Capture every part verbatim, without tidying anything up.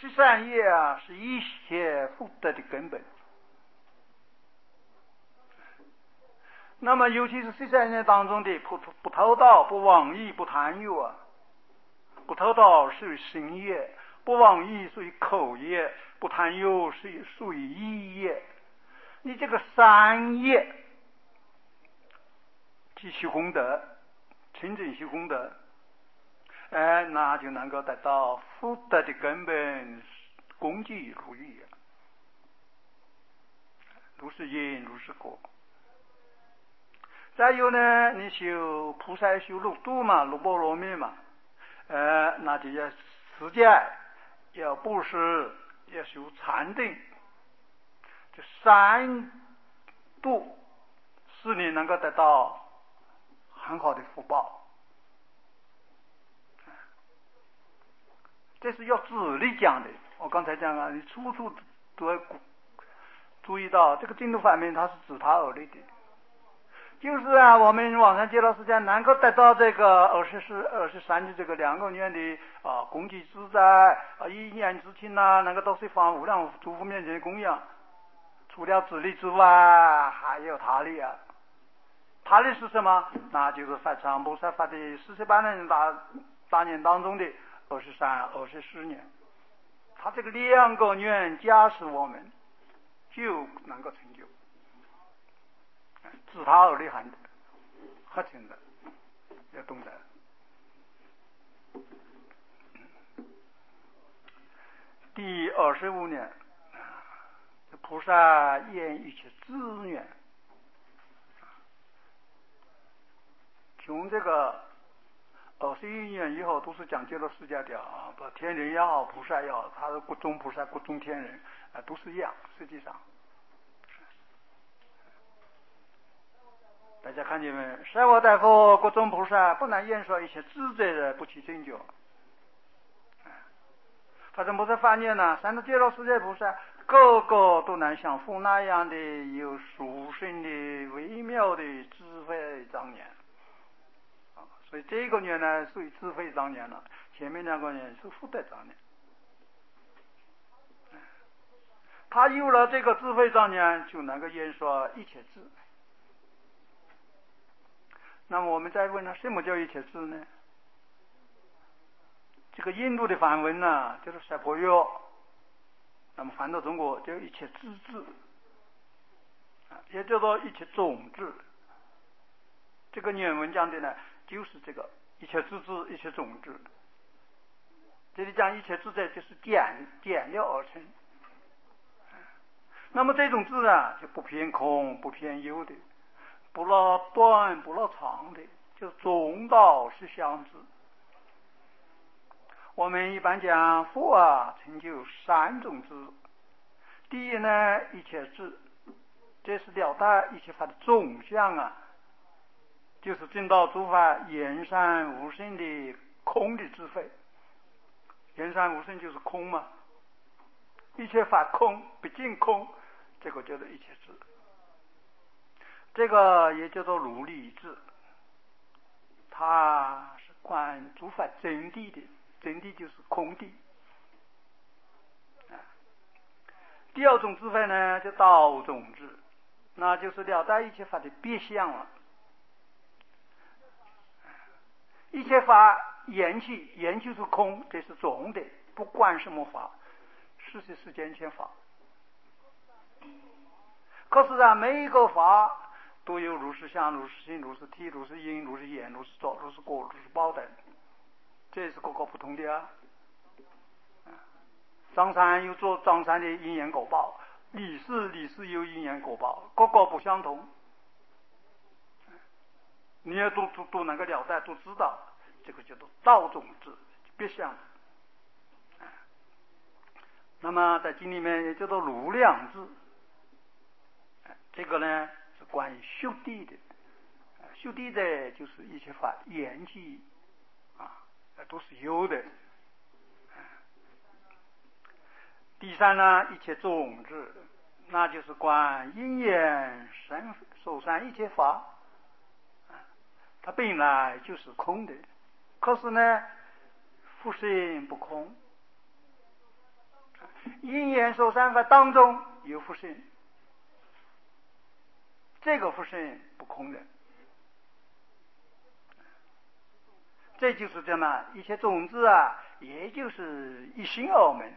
十三业啊，是一切福德的根本。那么，尤其是十三业当中的不不偷盗、不妄议、不贪欲啊，不偷盗属于身业，不妄议属于口业，不贪欲是属于意业。你这个三业，积蓄功德，清净修功德，哎，那就能够得到福德的根本，功绩如意，如是因，如是果。再有呢，你修菩萨修六度嘛，六波罗蜜嘛，呃，那就要持戒，要布施，要修禅定，这三度使你能够得到很好的福报。这是要自力讲的。我刚才讲了，你处处都要注意到这个净土方面，它是自他而立的。就是啊，我们往上介绍时间能够得到这个二十四、二十三的这个两个年的啊功绩自在啊一念之亲呐，能够都是放无量诸佛面前供养。除了自力之外，还有他力啊。他力是什么？那就是法常菩萨发的四十八年大大年当中的二十三、二十四年。他这个两个年加持我们，就能够成就。自他而立汉的，合情的，要懂得。第二十五年，菩萨言一切资源，从这个二十一年以后，都是讲究了释迦调啊，不天人也好，菩萨也好，他是各种菩萨、各种天人啊，都是一样，实际上。大家看见没？舍我大佛各种菩萨不能言说一切智者的不起成就。法身菩萨发愿呢，三大解脱世界菩萨个个都能像佛那样的有殊胜的微妙的智慧庄严。所以这个年呢属于智慧庄严了，前面两个年是福德庄严。他有了这个智慧庄严，就能够言说一切智。那么我们再问了，什么叫一切智呢？这个印度的梵文呢，就是舍婆约，那么翻到中国叫一切智智，也叫做一切种智。这个原文讲的呢，就是这个一切智智，一切种智。这里讲一切智者，就是减减了而成。那么这种智啊，就不偏空，不偏有的。不老短不老长的，就中道是相知。我们一般讲佛啊成就三种智。第一呢，一切智，这是了达一切法的总相啊，就是证到诸法言善无生的空的智慧。言善无生就是空嘛，一切法空不尽空，这个叫做一切智。这个也叫做如理智，它是观诸法真谛的，真谛就是空谛。第二种智慧呢，叫道种智，那就是了达一切法的别相了。一切法言气，言就是空，这是总的，不管什么法，事实是间前法。可是啊，每一个法都有如是相、如是性、如是体、如是因、如是言、如是作、如是果、如是报等，这是各个不同的啊。张三有做张三的因缘果报，李四李四有因缘果报，各个不相同。你要都都都能够了解，都知道，这个叫做道种智，别相。那么在经里面也叫做如量智，这个呢是关于修谛的。修谛的就是一切法言气啊，都是有的。第三呢，一切种智，那就是观因缘生受善一切法，它本来就是空的，可是呢，复性不空。 因缘受三法当中有福身，这个福身不空的，这就是这么一切种子啊，也就是一心二门。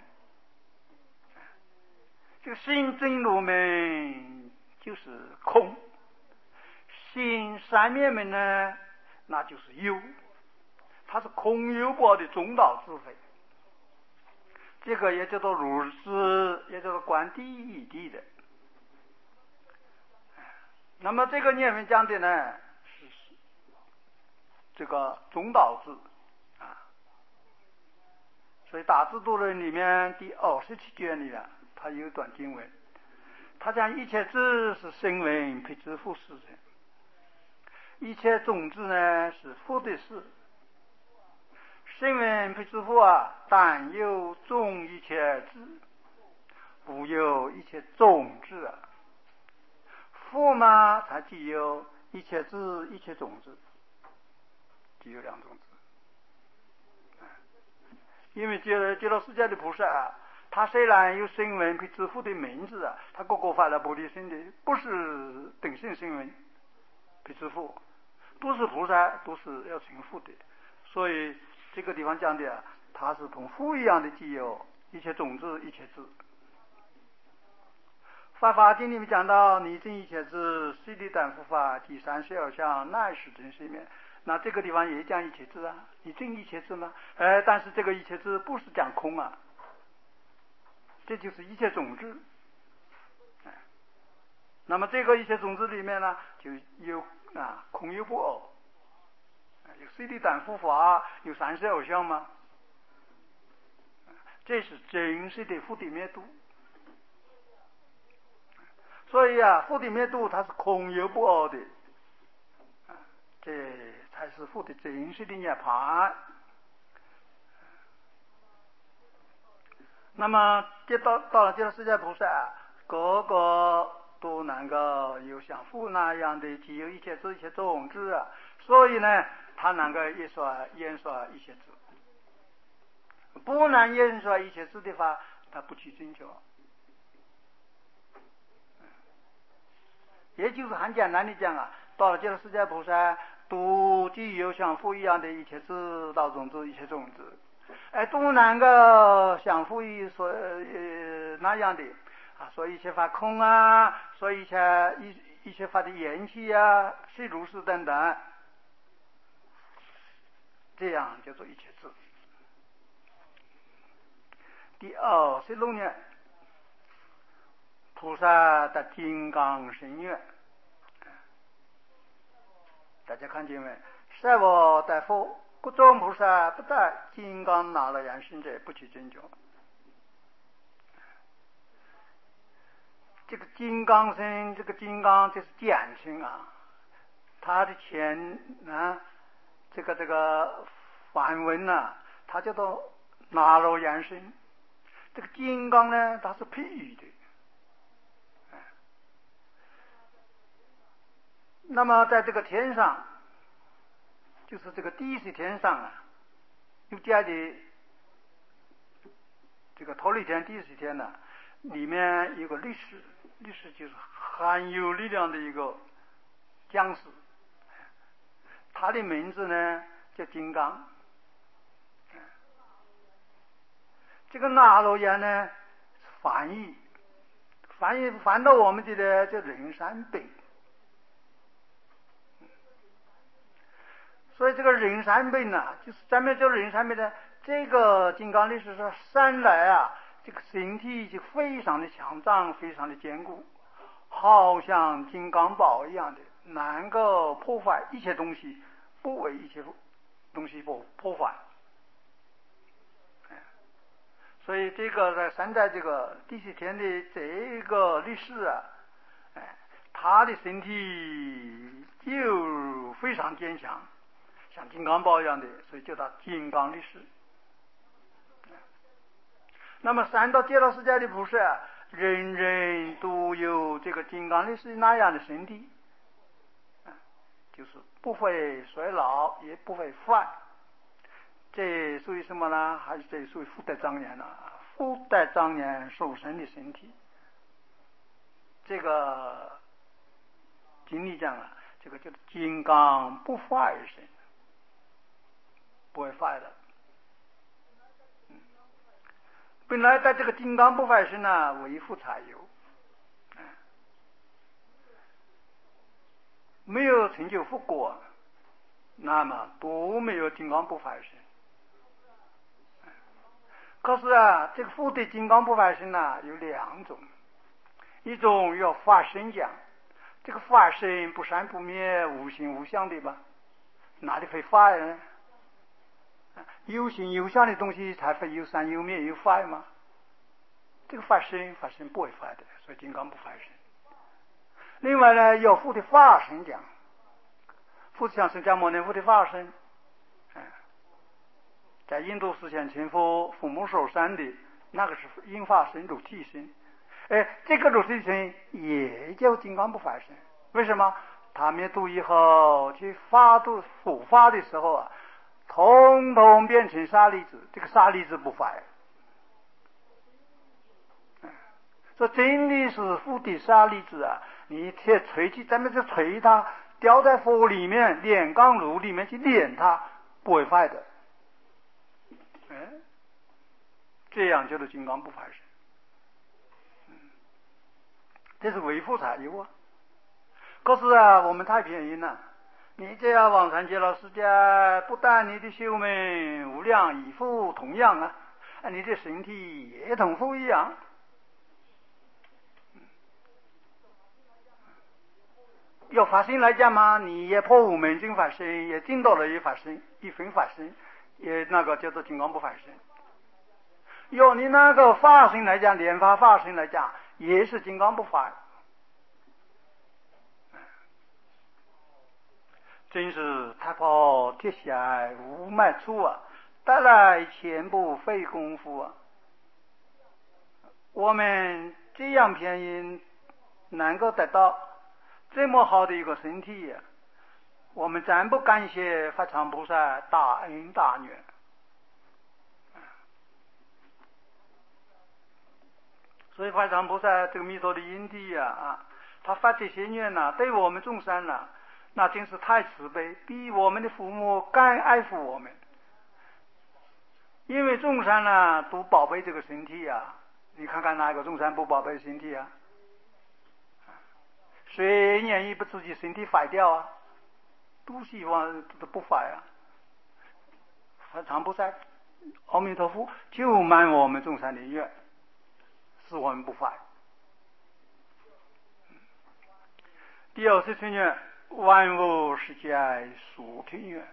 这个心真如门就是空，心三面门呢，那就是有，它是空有报的中道智慧。这个也叫做如是，也叫做观第一义谛的。那么这个念文讲的呢，是这个中道智啊。所以大智度论里面第二十七卷里啊，它有一段经文，它讲一切智是声闻辟支佛事人，一切种子呢是佛的事。声闻辟支佛啊，但有种一切智，不有一切种子啊。佛嘛，它既有一切智一切种子，只有两种智。因为觉觉罗世界的菩萨啊，他虽然有声闻辟支佛的名字啊，他个个发了菩提心的，不是等性声闻辟支佛，都是菩萨，都是要成佛的。所以这个地方讲的啊，他是同佛一样的既有一切种子一切智。法华经里面讲到你证一切智，悉地胆佛法第三十二项乃是真实面，那这个地方也讲一切智啊，你证一切智吗？呃，但是这个一切智不是讲空啊，这就是一切种子。那么这个一切种子里面呢，就有啊空有不二，有悉地胆佛法，有三十二相嘛，这是真实的佛的灭度。所以啊，佛的灭度它是空有不二的，这才是佛的真实的涅槃。那么这到到了这个释迦菩萨，个个都能够有像佛那样的具有一切智一切种子啊，所以呢，他能够一说言说一切智。不能言说一切智的话，他不去追求。也就是很简单的讲啊，到了这个释迦菩萨都具有像佛一样的一切智道种子一切种子，哎，都能够像佛一所呃那样的啊，说一切法空啊，说一切一一切法的缘起啊，是如是等等，这样叫做一切智。第二十六年，菩萨的金刚神愿，大家看见没？舍我待佛，各种菩萨不在金刚拿了人生者，不去追求。这个金刚身，这个金刚这是简称啊，它的前啊，这个这个梵文啊，它叫做拿了人生。这个金刚呢，它是譬喻的。那么在这个天上，就是这个第十天上啊，又加的这个忉利天第十天呢、啊，里面有个律师，律师就是很有力量的一个将士，他的名字呢叫金刚。这个那罗延呢翻译，翻译翻到我们这里叫人山本。所以这个人山本呢，就是咱们叫人山本呢，这个金刚律师说生来啊，这个身体就非常的强壮，非常的坚固，好像金刚宝一样的，能够破坏一切东西，不为一切东西破破坏。所以这个在生在这个第十天的这个律师啊，哎，他的身体就非常坚强，像金刚宝一样的，所以叫他金刚律师。那么三到极乐世界的菩萨，人人都有这个金刚律师那样的身体，就是不会衰老，也不会犯。这属于什么呢？还是这属于福德庄严啊？ 福德庄严殊胜的身体。这个经里讲啊，这个叫做金刚不坏而生，不会坏的。嗯，本来在这个金刚不坏身呢，为父才有，嗯，没有成就复果，那么都没有金刚不坏身。可是啊，这个福德金刚不坏身呢，有两种，一种要法身讲，这个法身不生不灭，无形无相的吧，哪里会法呢？有形有相的东西才会有生有灭有法吗？这个法身法身不会坏的，所以金刚不坏身。另外呢，要福的法身讲，福像释迦牟尼佛的法身，在印度实现成佛父母受生的那个是因法身如体身，哎，这个如体身也叫金刚不坏身。为什么？他灭度以后去发度佛法的时候啊，统统变成沙粒子，这个沙粒子不坏。这真的是福的沙粒子啊！你贴锤去，咱们就锤它，掉在火里面，炼钢炉里面去炼它，不会坏的。哎，这样就是金刚不坏身。嗯，这是为父才有啊。可是啊，我们太便宜了。你这样往上极乐世界，不但你的修门无量以复同样啊，你的身体也同父一样。要法身来讲嘛，你也破五门净法身，也进到了一法身一分法身，也那个叫做金刚不坏身。要你那个法身来讲，莲法法身来讲，也是金刚不坏。真是太跑铁下无卖处啊，带来全部费功夫啊。我们这样便宜能够得到这么好的一个身体啊，我们真不感谢法常菩萨大恩大愿。所以法常菩萨这个弥陀的因地啊啊，他发这些愿呐、啊，对我们众生呐、啊，那真是太慈悲，比我们的父母更爱护我们。因为众生呢都宝贝这个身体啊，你看看哪个众生不宝贝身体啊？谁愿意不自己身体坏掉啊？都希望都不坏啊。法常菩萨阿弥陀佛就满我们众生的愿，使我们不坏。第二十七愿，万物世界属天愿。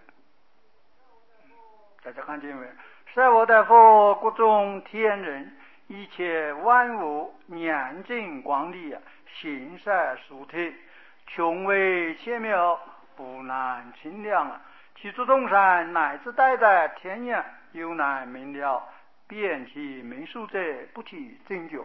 大家看见没？舍我大佛各种天人，一切万物念净光丽，行善殊体，穷微切妙，不难清凉啊！其诸众生乃至代代天眼，犹难明了，遍其名数者，不提真觉。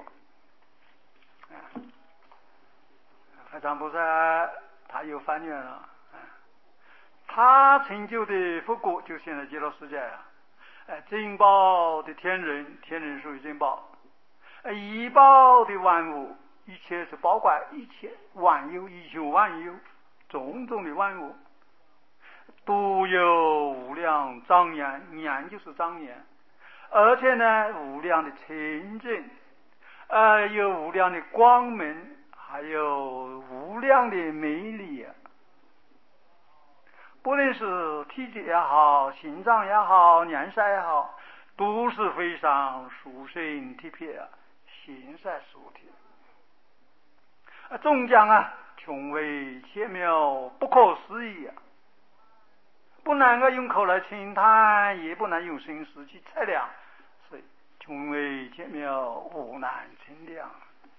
法常菩萨他有发愿了，他成就的佛果就现在极乐世界啊！哎，珍宝的天人，天人属于珍宝；异宝的万物，一切是包括一切万有，一切万有，种种的万物，都有无量庄严，严就是庄严，而且呢，无量的清净，呃，有无量的光明，还有无量的美丽啊！不论是体积也好，形状也好，颜色也好，都是非常殊胜体撇啊，形色殊体。啊，终将啊，穷微切妙，不可思议啊！不能够用口来轻叹，也不能用心思去测量，所以穷微切妙，无难称量。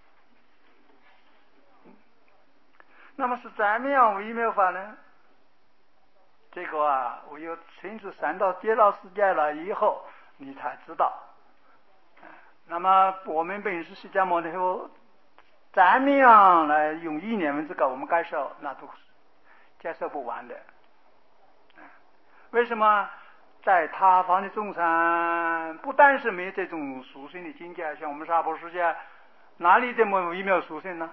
那么是怎么样微妙法呢？这个啊，我有亲自上到极乐世界了以后，你才知道。那么我们本师释迦牟尼佛怎么样来用意念文字给我们介绍，那都是介绍不完的。为什么？ 在他方的众生，不但是没有这种属性的境界，像我们娑婆世界，哪里这么微妙属性呢？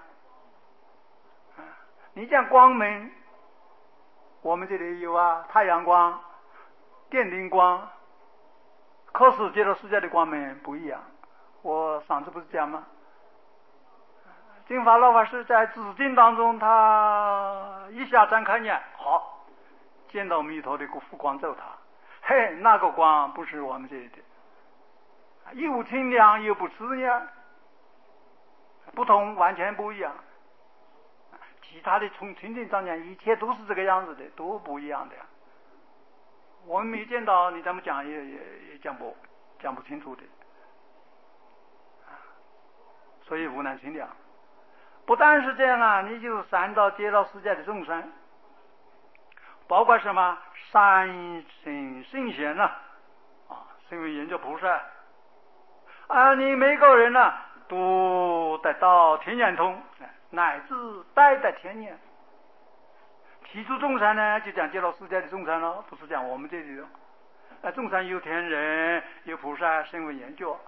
你讲光明，我们这里有啊，太阳光、电灵光，可是极乐世界的光明不一样。我上次不是讲吗？净法老法师在紫经当中，他一下张开眼，好，见到弥陀的福光照他，嘿，那个光不是我们这里的，又清凉又不刺眼，不同，完全不一样。其他的从清净庄严，一切都是这个样子的，都不一样的。我们没见到，你怎么讲也也也讲不讲不清楚的。所以无难清凉。不但是这样啊，你就三到极乐世界的众生，包括什么三圣圣贤呐，啊，身为研究菩萨啊，你每个人呢、啊、都得到天眼通，乃至带得天眼。提出众生呢，就讲极乐世界的众生了，不是讲我们这里的。啊，众生有天人，有菩萨，身为研究。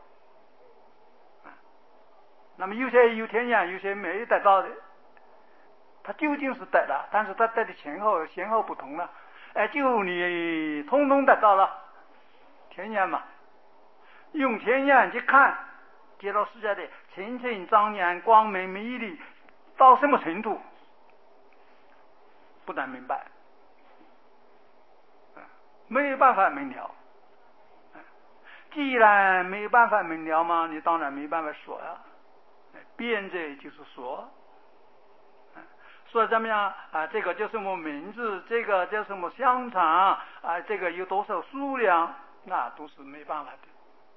那么有些有天眼，有些没得到的，他究竟是得了，但是他得的前后先后不同了。哎，就你通通得到了天眼嘛，用天眼去看极乐世界的清净庄严、光明美丽到什么程度，不难明白，没有办法明了。既然没有办法明了嘛，你当然没办法说呀。辩者就是说，说怎么样啊？这个叫什么名字？这个叫什么香肠啊？这个有多少数量？那都是没办法的。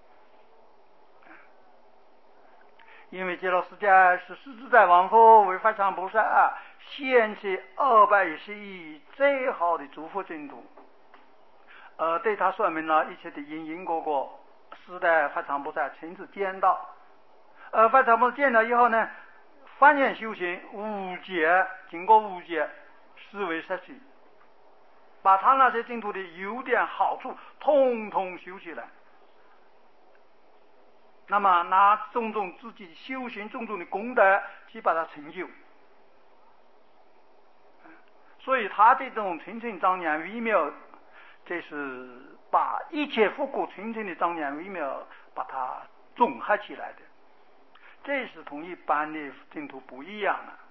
因为极乐世界是世自在王佛为法常菩萨啊，现起二百一十亿最好的诸佛净土，呃，对他说明了一切的因因果果，是代法常菩萨亲自见到。呃，法常菩萨见了以后呢，翻眼修行无解，经过无解，思维摄取，把他那些净土的优点好处通通修起来。那么拿种种自己修行种种的功德去把它成就，所以他这种清净庄严微妙，这是把一切复古清净的庄严微妙把它综合起来的，这是同一般的净土不一样的。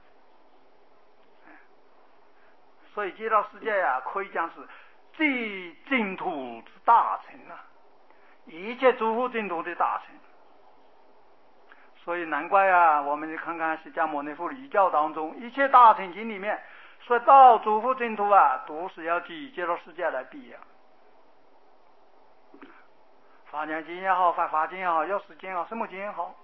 所以极乐世界呀、啊，可以讲是最净土之大成啊，一切诸佛净土的大成。所以难怪啊，我们看看释迦牟尼佛礼教当中，一切大乘经里面说到诸佛净土啊，都是要以极乐世界来比啊。法华经也好，法华经也好，药师经也好，什么经也好。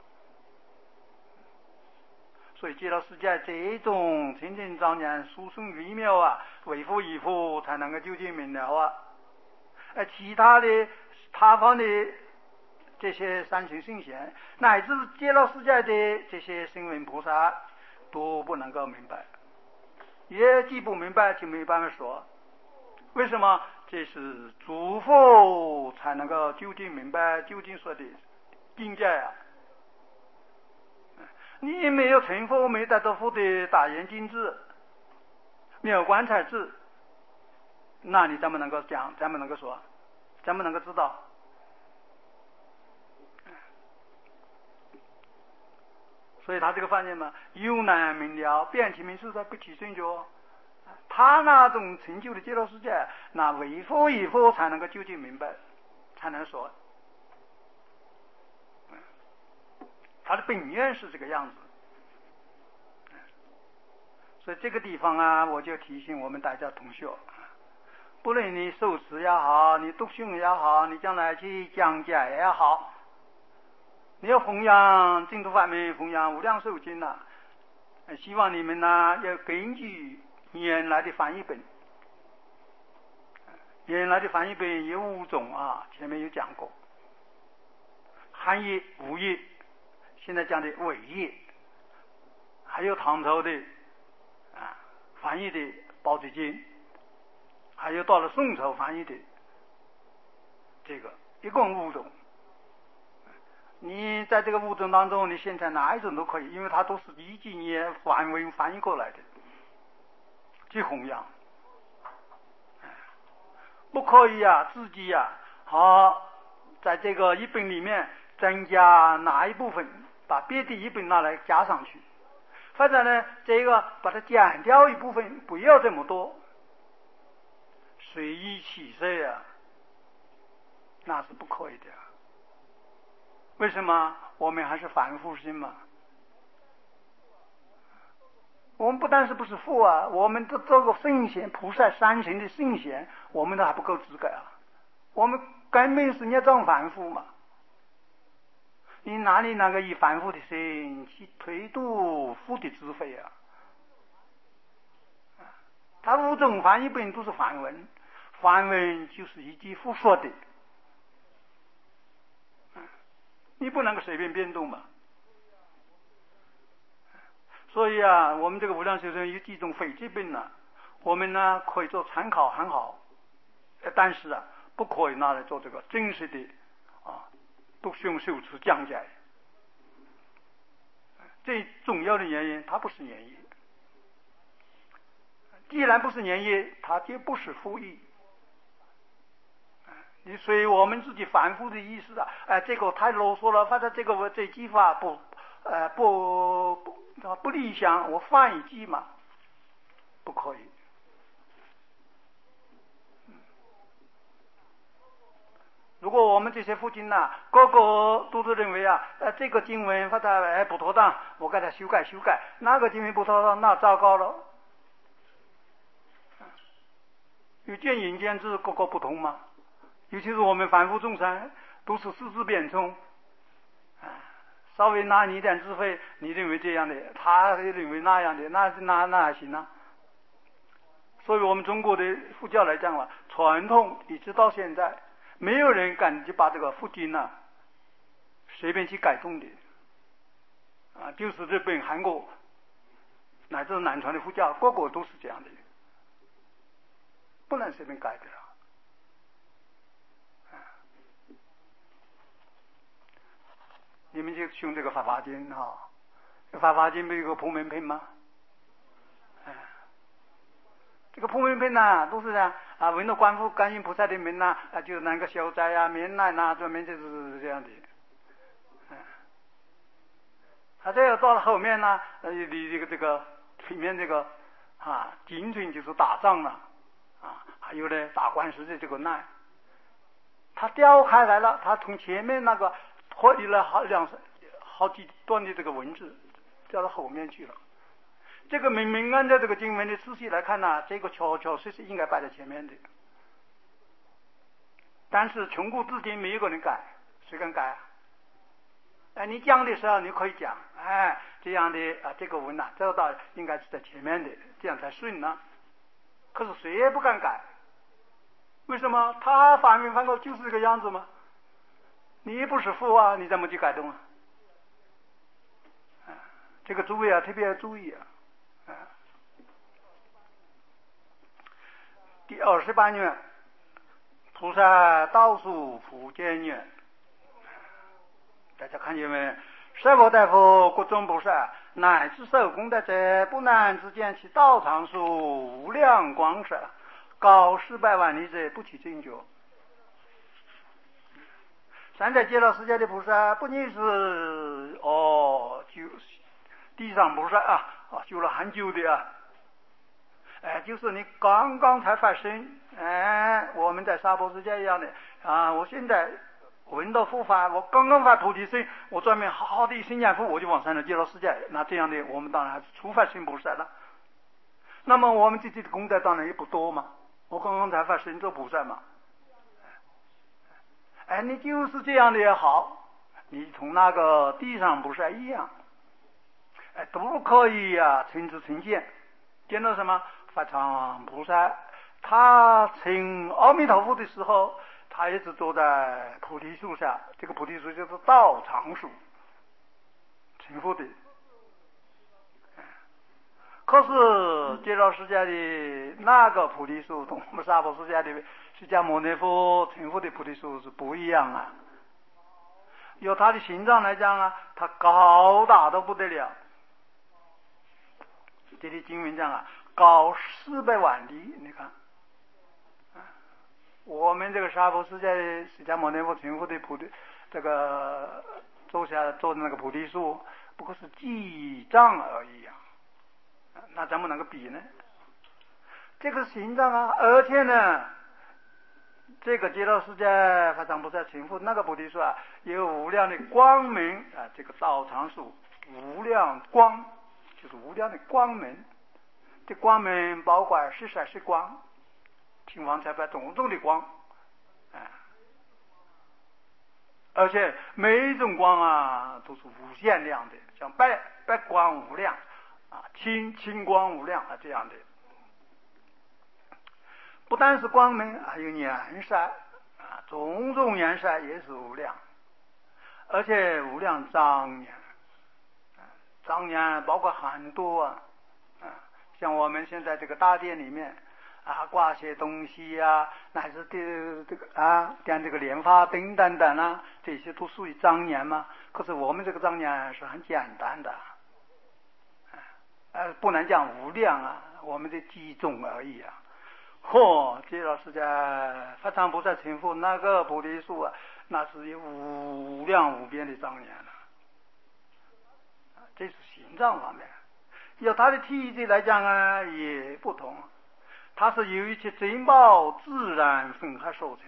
所以极乐世界这种清净庄严、殊胜微妙啊，为佛以佛才能够究竟明了啊。而其他的他方的这些三乘圣贤，乃至极乐世界的这些声闻菩萨，都不能够明白，也既不明白就没办法说。为什么？这是诸佛才能够究竟明白、究竟说的境界啊！你没有成佛，没得到佛的大圆镜智，没有观察智，那你怎么能够讲？怎么能够说？怎么能够知道？所以他这个发现嘛，有难明了，辩其明事，他不起正觉。他那种成就的极乐世界，那为佛以佛才能够究竟明白，才能说。他的本愿是这个样子。所以这个地方啊，我就提醒我们大家同学，不论你受持也好，你读诵也好，你将来去讲解也好，你要弘扬净土法门，弘扬无量寿经呐、啊，希望你们呢要根据原来的翻译本，原来的翻译本有五种啊，前面有讲过，汉译、吴译，现在讲的伪译，还有唐朝的啊翻译的《宝积经》，还有到了宋朝翻译的这个一共五种。你在这个五种当中，你现在哪一种都可以，因为它都是依据你梵文翻译过来的，去弘扬。不可以啊，自己呀、啊，好，在这个译本里面增加哪一部分，把别的译本拿来加上去，或者呢，这个把它减掉一部分，不要这么多，随意起色呀，那是不可以的。为什么？我们还是凡夫心嘛。我们不但是不是父啊，我们都做个圣贤，菩萨三乘的圣贤，我们都还不够资格啊。我们根本是孽障凡夫嘛。你哪里能够以凡夫的心去推度父的智慧啊？他五种翻译本都是梵文，梵文就是一句父说的，你不能够随便变动嘛。所以啊，我们这个无量修真有几种非记本呢，我们呢可以做参考很好，但是啊，不可以拿来做这个正式的啊读诵修持讲解。最重要的原因，它不是言义。既然不是言义，它就不是复义。你所以我们自己反复的意思啊，哎，这个太啰嗦了，或者这个我这句话不，呃，不不不理想，我换一句嘛，不可以。如果我们这些父亲呐、啊，个个都是认为啊，呃，这个经文或者哎不妥当，我给他修改修改；那个经文不妥当，那糟糕了。有见仁见智，各个不同嘛。尤其是我们凡夫众生，都是四字变通，稍微拿你一点智慧，你认为这样的，他认为那样的，那那那还行啊。所以我们中国的佛教来讲啊，传统一直到现在，没有人敢去把这个佛经啊随便去改动的啊，就是日本、韩国乃至南传的佛教，个个都是这样的，不能随便改的了。你们就用这个《法华经》啊，《法华经》不有个普门品吗？哎，这个普门品呐，都是啊啊，闻到观复观音菩萨的名呐，啊，就能够消灾啊、免难呐，专门就是这样的。嗯，他这个到了后面呢，呃，你这个这个里面这个啊，精准就是打仗了啊，还有呢打官司的这个难，他调开来了，他从前面那个脱离了好两好几段的这个文字，调到后面去了。这个明明按照这个经文的次序来看呢、啊，这个确确实实应该摆在前面的。但是从古至今没有个人改，谁敢改啊？哎，你讲的时候你可以讲，哎，这样的啊，这个文呐、啊，这个道应该是在前面的，这样才顺呢、啊。可是谁也不敢改，为什么？他反面反过就是这个样子吗？你不是父啊，你怎么去改动啊？啊，这个诸位啊，特别要注意啊！啊，第二十八愿，菩萨道术普见愿。大家看见没？舍佛大佛各种菩萨，乃至受功德者，不难之见其道场数无量光色，高四百万里者，不起正觉。三在极乐世界的菩萨，不仅是哦，就地上菩萨啊，啊，修了很久的啊，哎，就是你刚刚才发生，哎，我们在娑婆世界一样的啊，我现在闻到佛法，我刚刚发菩提心，我专门好好的心念佛，我就往生了极乐世界。那这样的，我们当然还是初发心菩萨了。那么我们自己的功德当然也不多嘛，我刚刚才发生做菩萨嘛。哎，你就是这样的也好，你同那个地上菩萨一样，哎，都可以呀、啊，成知成见。见到什么？法常菩萨，他成阿弥陀佛的时候，他一直坐在菩提树下，这个菩提树就是道场树，成佛的。可是极乐世界的那个菩提树，同我们娑婆世界的释迦牟尼佛成佛的菩提树是不一样啊。由它的形状来讲啊，它高大的不得了。这里经文讲啊，高四百万里，你看，我们这个娑婆世界的释迦牟尼佛成佛的菩提，这个坐下坐的那个菩提树，不过是几丈而已啊，那怎么能够比呢？这个形状啊，而且呢，这个极乐世界法藏菩萨成佛那个菩提树啊，有无量的光明啊，这个道场树无量光，就是无量的光明。这光明包括十三世光、平方财法种种的光，啊，而且每一种光啊都是无限量的，像白白光无量啊，青青光无量啊这样的。不但是光明，还有颜色啊，种种颜色也是无量，而且无量庄严，庄严包括很多啊，啊，像我们现在这个大殿里面啊，挂些东西啊，乃至这这个啊，点这个莲花灯等等啊，这些都属于庄严嘛。可是我们这个庄严是很简单的，呃，不能讲无量啊，我们的几种而已啊。嚯，极乐世界法藏菩萨成佛那个菩提树啊，那是有无量无边的庄严了。这是形状方面，由它的体积来讲啊，也不同。它是由一切珍宝自然分合所成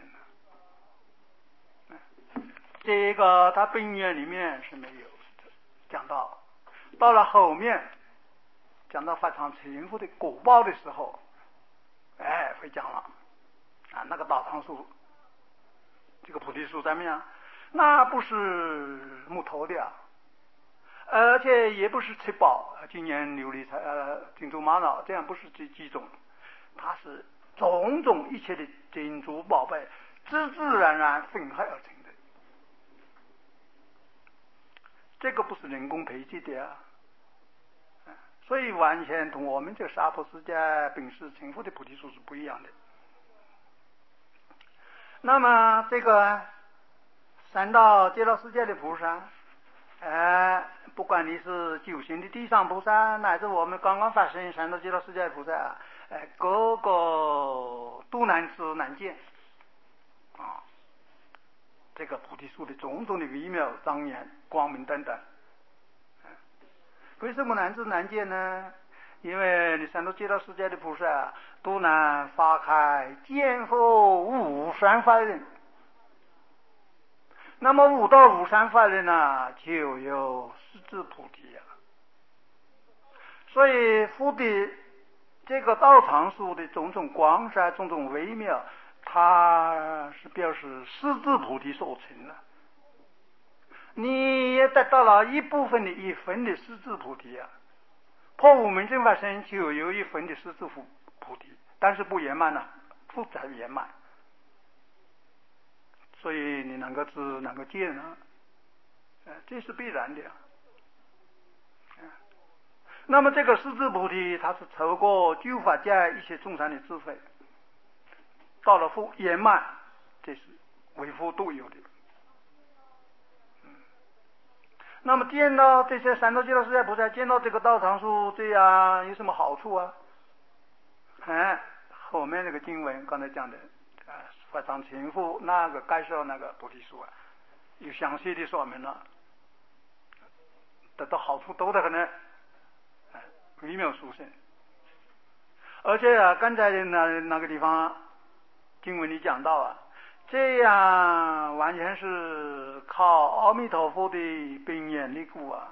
的。这个它本愿里面是没有讲到，到了后面讲到法藏成佛的果报的时候，哎，会讲了啊，那个道场树，这个菩提树怎么样？那不是木头的啊，而且也不是七宝，金银琉璃呃金珠玛瑙，这样不是这几种，它是种种一切的珍珠宝贝，自自然然分合而成的，这个不是人工培植的啊。所以完全同我们这个娑婆世界本师成佛的菩提树是不一样的。那么这个三到极乐世界的菩萨，呃，不管你是九行的地上菩萨，乃至我们刚刚发生三到极乐世界的菩萨，呃，个个都难知难见啊，这个菩提树的种种的微妙庄严光明等等。为什么难知难见呢？因为你三到极乐世界的菩萨都能发开见佛无上法忍，那么悟到无上法忍呢，就有十智菩提啊。所以佛的这个道场树的种种光彩、种种微妙，它是表示十智菩提所成的。你也得到了一部分的一分的十智菩提啊，破无明正法身就有一分的十智菩提，但是不圆满了，复杂圆满，所以你能够知能够见啊，这是必然的啊。那么这个十智菩提，它是透过九法界一切众生的智慧，到了复圆满，这是为佛独有的。那么见到这些三多极乐世界菩萨，见到这个道场树，这样有什么好处啊？哎，后面那个经文刚才讲的啊，法藏成佛那个介绍那个菩提树啊，有详细的说明了，得到好处多得很呢，哎，微妙殊胜。而且啊，刚才的那那个地方经文里讲到啊，这样完全是靠阿弥陀佛的本愿力故啊，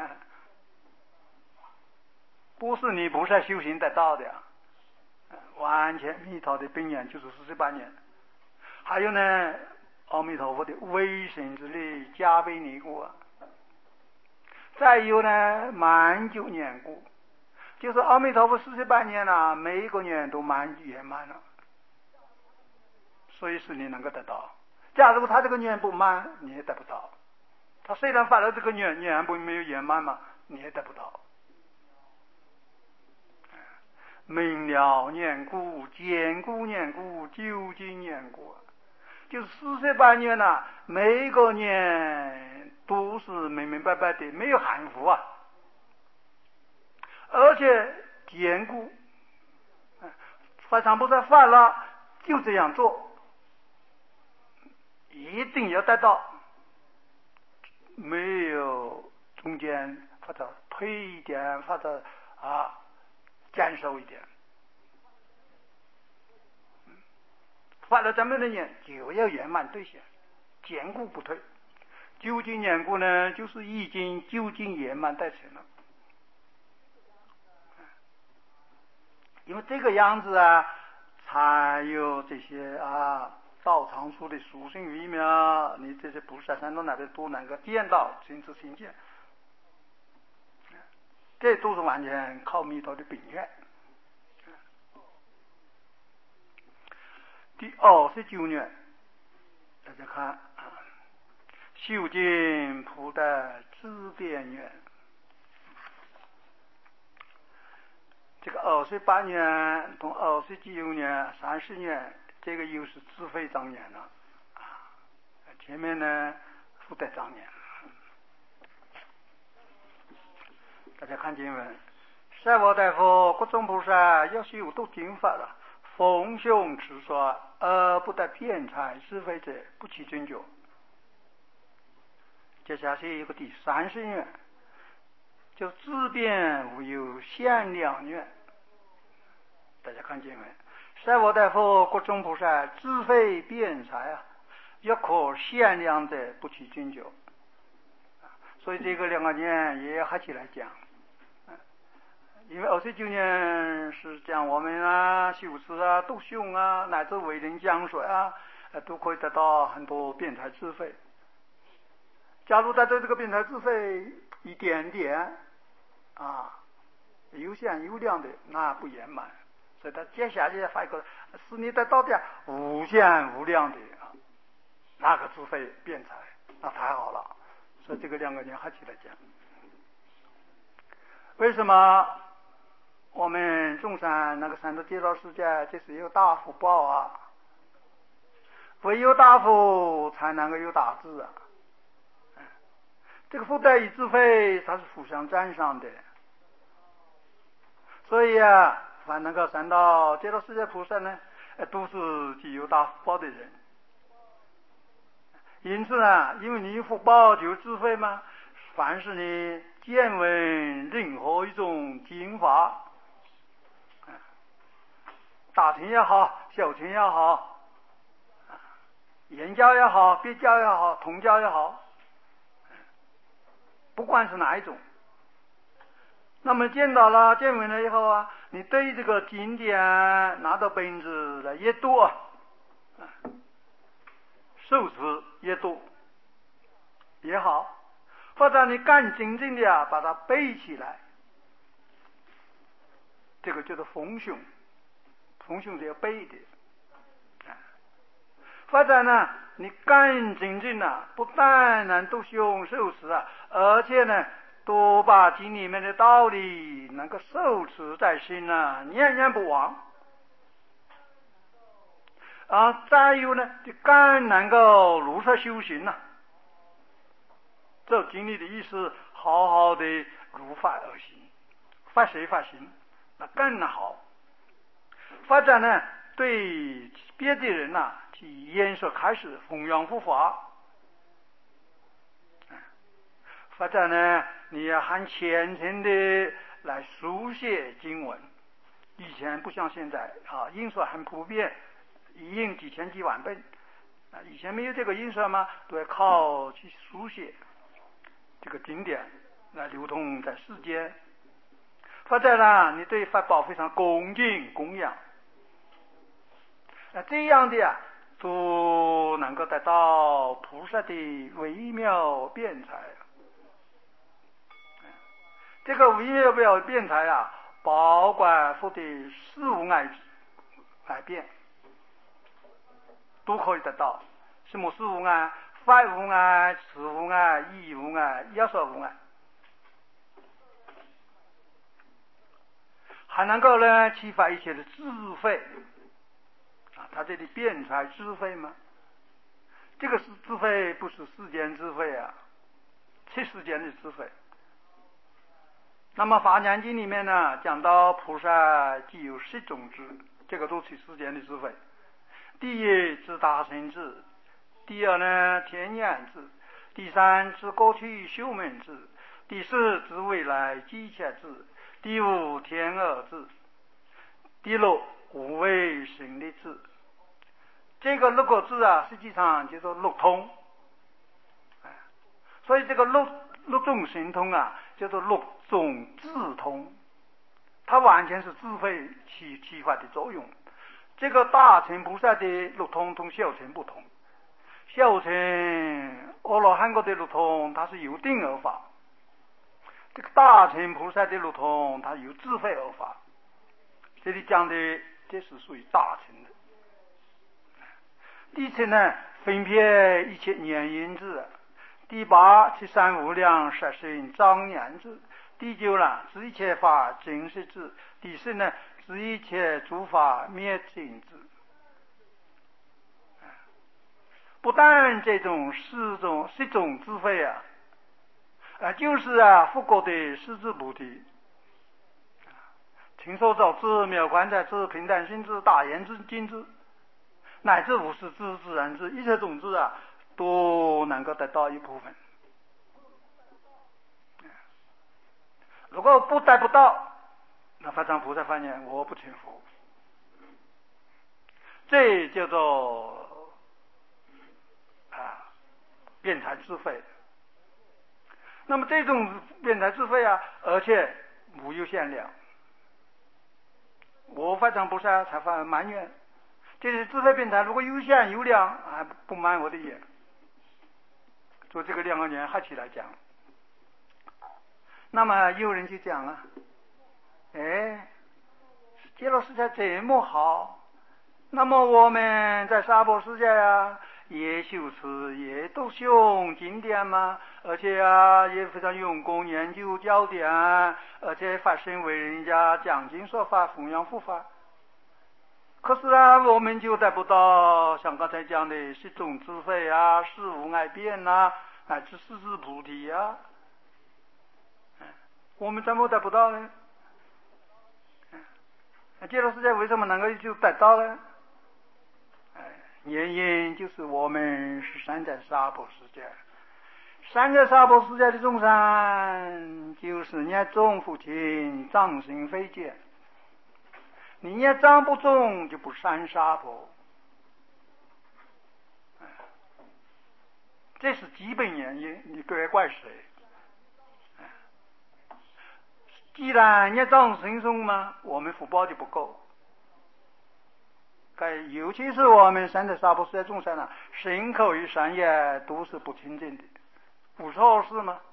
不是你菩萨修行得到的，完全弥陀的本愿就是四十八年。还有呢，阿弥陀佛的威神之力加倍力故啊。再有呢，满九年故，就是阿弥陀佛四十八年啊，每一个年都满圆满了。所以是你能够得到。假如他这个愿不满，你也得不到。他虽然发了这个愿，愿不没有圆满嘛，你也得不到。 明了念古，坚固念古，究竟念古，就是四十八愿呐、啊，每个念都是明明白白的，没有含糊啊，而且坚固。法常菩萨发了就这样做，一定要得到，没有中间或者退一点，或者啊减少一点。发了这么多年就要圆满兑现，坚固不退。究竟圆固呢，就是已经究竟圆满达成了。因为这个样子啊，才有这些啊道场处的殊胜微妙，你这些菩萨山洞那边都能够见到，亲自亲见。这都是完全靠弥陀的本愿。第二十九愿，大家看啊，修净菩萨自变愿。这个二十八年同二十九年、三十年，这个又是自费庄严了啊。前面呢，福德庄严。大家看经文，舍我大佛各种菩萨要修读经法了，逢凶持说而不得辩才是非者，不起正觉。接下去一个第三十愿，就自辩无有限量愿。大家看经文，舍我大佛各种菩萨自费辩才啊，若可限量者，不起正觉。所以这个两个年也合起来讲。因为二十九年是讲我们啊修持啊读诵啊乃至为人讲说啊，都可以得到很多辩才智慧。假如他对这个辩才智慧一点点啊有限有量的，那不圆满。所以他接下来发一个使你得到的无限无量的那个智慧辩才，那太好了。所以这个两个人合起来讲，为什么我们中山那个三德介绍世界，这是有大福报啊！唯有大福才能够有大智啊！这个福德与智慧它是互相赞赏的，所以啊，凡能够三到介绍世界菩萨呢，都是具有大福报的人。因此呢，因为你有福报就有智慧嘛，凡是你见闻任何一种经法，大乘也好，小乘也好，言教也好，别教也好，同教也好，不管是哪一种，那么见到了见闻了以后啊，你对这个经典拿到本子来阅读啊，受持阅读也好，或者你干真正的啊把它背起来，这个叫做丰胸。丰胸是要背的，或者呢，你干真正的不但能读诵受持啊，而且呢，都把经里面的道理能够受持在心啊，念念不忘。啊，再有呢，就更能够如实修行了。这经里的意思，好好的如法而行，法随法行，那更好。或者呢，对别的人呐、啊，去演说开始弘扬护法。或者呢，你要很虔诚的来书写经文。以前不像现在啊，印刷很普遍，一印几千几万本。啊，以前没有这个印刷嘛，都要靠去书写这个经典来流通在世间。或者呢，你对法宝非常恭敬供养。那这样的啊，都能够得到菩萨的微妙辩才。这个微妙妙辩才啊，保管佛的四无碍来辩，都可以得到。什么四无碍？法无碍、词无碍、义无碍、约束无碍。 还能够呢启发一切的智慧啊，他这里辩才智慧嘛，这个是智慧，不是世间智慧啊，是世间的智慧。那么《华严经》里面呢，讲到菩萨既有十种智，这个都是世间的智慧。第一知大乘智，第二呢天眼智，第三知过去修门智，第四知未来机械智，第五天耳智，第六无为神力智。这个六个字啊，实际上叫做六通。所以这个六六种神通啊，叫做六种智通，它完全是智慧起启发的作用。这个大乘菩萨的六通同小乘不同，小乘阿罗汉国的六通它是由定而发，这个大乘菩萨的六通它由智慧而发。这里讲的这是属于大乘的。第七呢，分别一切念因智。第八，七三无量十身庄严智。第九呢，知一切法真实智。第十呢，知一切诸法灭尽智。不但这种四种十种智慧啊，啊就是啊佛国的十智菩提，听说造智、妙观在智、平等心智、大圆智、精智，乃至无始智、自然智，一切种智啊，都能够得到一部分。如果不得不到，那法藏菩萨发现我不成佛，这叫做啊辩才智慧。那么这种辩才智慧啊，而且无有限量。我法藏菩萨才发埋怨，这是智慧辩才，如果有限有量，还不满我的眼。做这个两个年合起来讲，那么有人就讲了，哎，极乐世界这么好，那么我们在娑婆世界啊，也修持也读诵经典嘛，而且啊也非常用功研究教典，而且发心为人家讲经说法，弘扬护法。可是啊，我们就得不到像刚才讲的十种智慧啊，事无碍变啊，乃至四智菩提啊，我们怎么得不到呢？极乐世界为什么能够就得到呢？原因就是我们是生在娑婆世界，生在娑婆世界的众生，就是孽种父亲长行非见，你孽障不重就不生娑婆，这是基本原因，你别怪谁。既然孽障深重嘛，我们福报就不够。该尤其是我们生在娑婆世界众生啊，身口与善业都是不清净的，无错事嘛。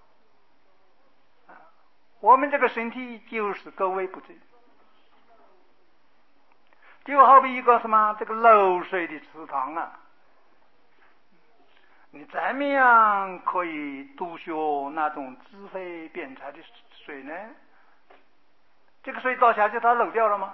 我们这个身体就是各位不净，就好比一个什么这个漏水的池塘啊，你怎么样可以杜学那种智慧辩才的水呢？这个水倒下去它漏掉了吗？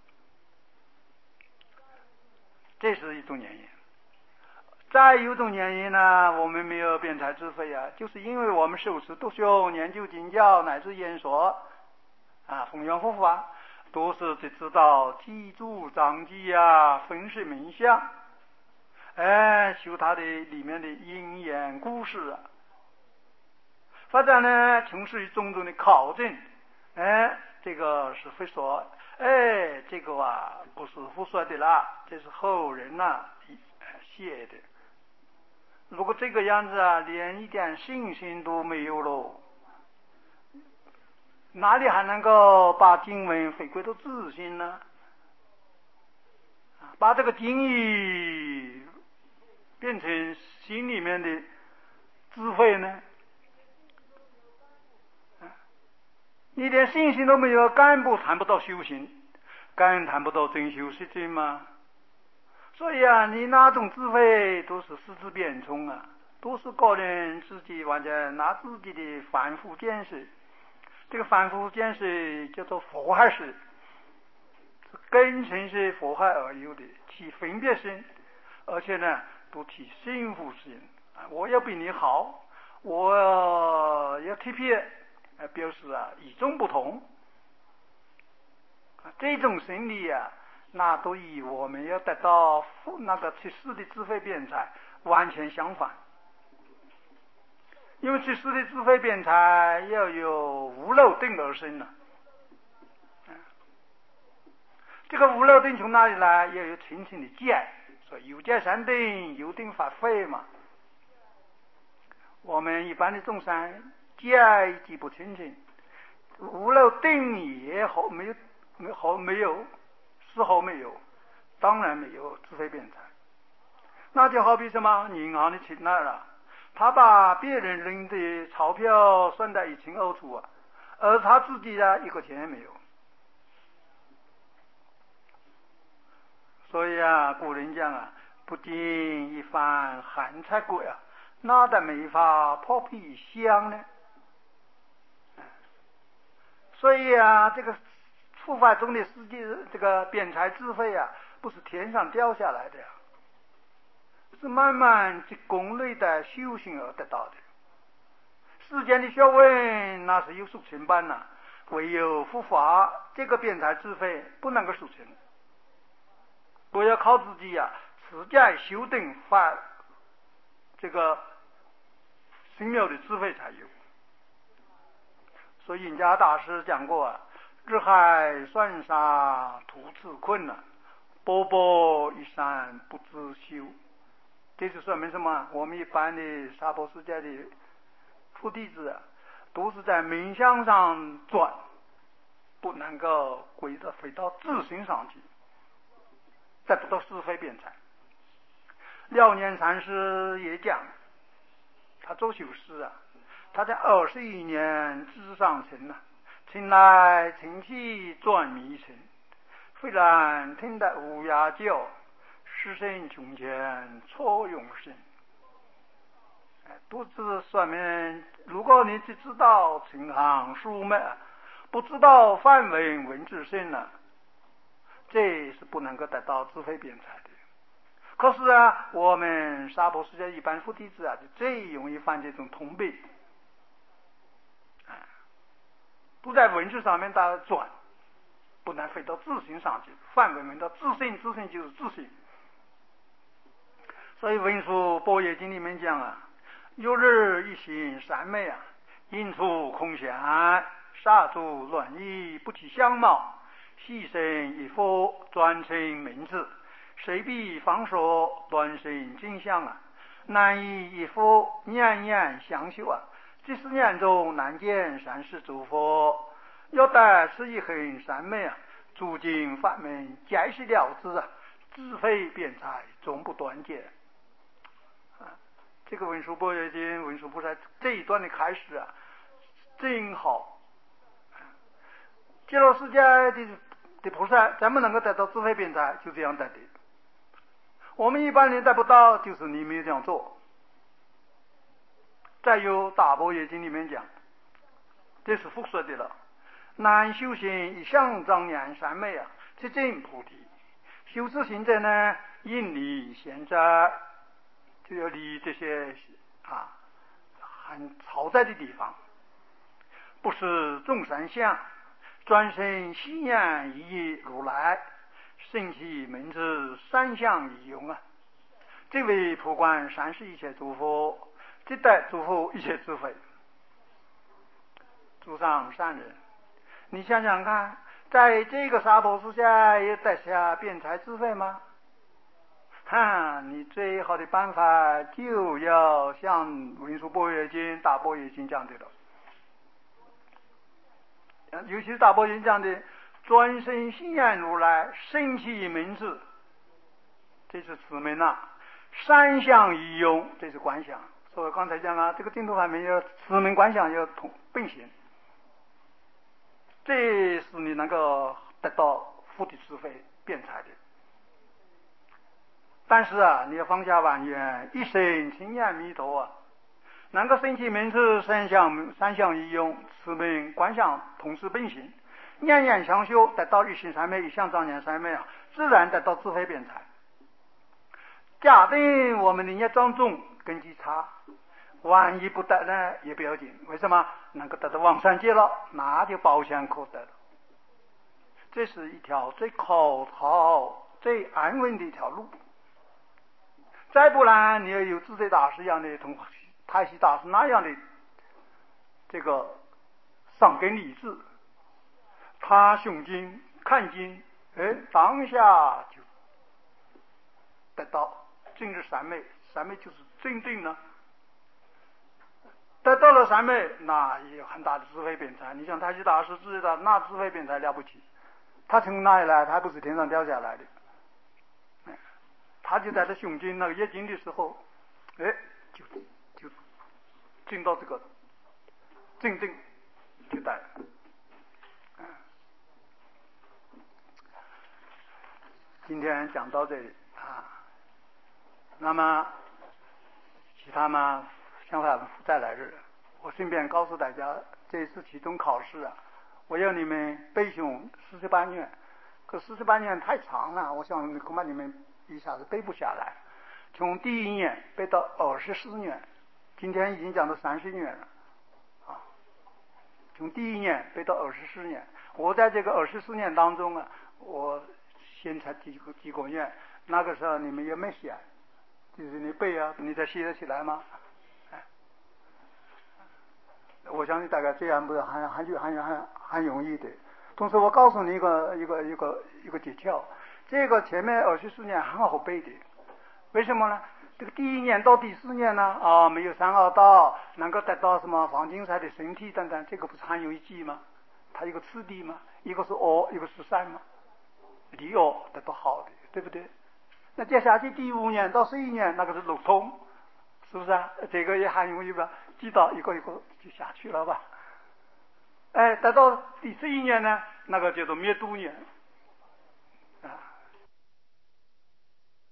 这是一种原因。再有一种原因呢，我们没有辩才智慧啊，就是因为我们受持读修研究经教乃至演说啊，弘扬护法，都是只知道记住章记啊，分析名相，哎，修它的里面的因缘故事啊。发展呢，从事于种种的考证，哎，这个是会说，哎，这个啊不是胡说的啦，这是后人呐写的。如果这个样子啊，连一点信心都没有了，哪里还能够把经文回归到自心呢？把这个经义变成心里面的智慧呢？你连信心都没有，根本谈不到修行，更谈不到真修实证嘛。所以啊，你那种智慧都是私自变通啊，都是个人自己完全拿自己的凡夫见识，这个凡夫见识叫做佛还是是根尘是佛害而有的，起分别心，而且呢不起幸福心。我要比你好，我要特别表示啊与众不同。这种心理啊，那都与我们要得到那个去世的智慧辩才完全相反。因为去世的智慧辩才要有无漏定而生呢、啊。这个无漏定从哪里来？要有清净的戒，所以有戒三定，有定法废嘛。我们一般的众生戒既不清净，无漏定也好没有。没好没有，丝毫没有，当然没有智慧辩才。那就好比什么？银行的钱那了，他把别人扔的钞票算得一清二楚啊，而他自己啊一个钱也没有。所以啊，古人讲啊，不经一番寒菜鬼啊，哪得没法破皮香呢？所以啊，这个。佛法中的世界，这个辩才智慧啊，不是天上掉下来的呀，是慢慢积功累的修行而得到的。世间的学问那是有速成班呐、啊，唯有佛法这个辩才智慧不能够速成，都要靠自己呀、啊，持戒修定发这个神妙的智慧才有。所以印家大师讲过啊。日海算沙徒自困啊，波波一山不自修。这是说明什么？我们一般的娑婆世界的佛弟子啊，都是在冥想上转，不能够回到回到自性上去，得不到是非辩才。廖念禅师也讲，他做修士啊，他在二十一年智上成啊。请来请去转迷尘，虽然听得乌鸦叫，失身穷前错用心。都是说明，如果你只知道清行书脉，不知道梵文文字性呢，这是不能够得到智慧辩才的。可是啊，我们娑婆世界一般佛弟子啊，就最容易犯这种通病。都在文字上面打转，不能飞到自性上去。梵文文到自性，自性就是自性。所以文殊般若经里面讲啊，有日一心三昧啊，应出空相，杀诸乱意，不起相貌，牺牲一佛，专称名字，谁必方说断生真相啊？难以一佛，念念相修啊。即是念中难见三世诸佛，要得是一横三昧啊，诸经法门皆是了知啊，智慧辩才终不断绝啊。这个文殊般若经文殊菩萨这一段的开始啊，真好。极乐世界的的菩萨怎么能够得到智慧辩才？就这样得的。我们一般人得不到，就是你没有这样做。再有大般若经里面讲，这是复说的了。难修行一向庄严三昧啊，去证菩提。修持行者呢，应离闲在，就要离这些啊很嘈杂的地方，不是众生相，专心信仰一如来，升起门子三相一用啊。这位普观三世一切诸佛，这代诸佛一切智慧，诸上善人，你想想看，在这个娑婆世界也得下辩才智慧吗？哈，你最好的办法就要像文殊般若经、大般若经讲的了，尤其是大般若经讲的专生信仰如来，升起门子，这是此门啊。三相一用，这是观想。所以刚才讲啊，这个净土法门要此门观想要同并行，这是你能够得到佛的智慧辩才的。但是啊，你要放下万缘，一生清念弥陀啊，能够升起门子三相三相一用，此门观想同时并行， 年年相修，得到一心三昧，一向庄严三昧啊，自然得到智慧辩才。假定我们的业障重，根基差，万一不得呢也不要紧，为什么？能够得到往生极乐，那就保险可得了。这是一条最可靠、最安稳的一条路。再不然，你要有智慧大师一样的，同太虚大师那样的这个上根理智，他胸襟看经，哎，当下就得到正日三昧，三昧就是真正呢。得到了三昧，那也有很大的智慧辩才。你像太虚大师智慧大，那智慧辩才了不起。他从哪里来？他不是天上掉下来的。他就在他胸襟那个业经的时候，哎，就就进到这个正正就带。嗯，今天讲到这里啊，那么其他嘛，相反再来日，我顺便告诉大家，这一次期中考试啊，我要你们背诵四十八愿，可四十八愿太长了，我想恐怕你们一下子背不下来。从第一年背到二十四年，今天已经讲到三十年了啊。从第一年背到二十四年，我在这个二十四年当中啊，我先才几个几个月，那个时候你们也没写，就是你背啊，你才写得起来吗？哎，我相信大概这样不是很很很很很容易的。同时，我告诉你一个一个一个一个诀窍，这个前面二十四年很好背的。为什么呢？这个第一年到第四年呢，啊，没有三恶道，能够得到什么黄金色的身体等等，这个不是很容易记吗？它一个次第嘛，一个是恶，一个是善嘛，离恶得到好的，对不对？那接下去第五年到十一年，那个是路通，是不是啊？这个也很容易吧，记到一个一个就下去了吧。哎，得到第十一年呢，那个叫做灭度年，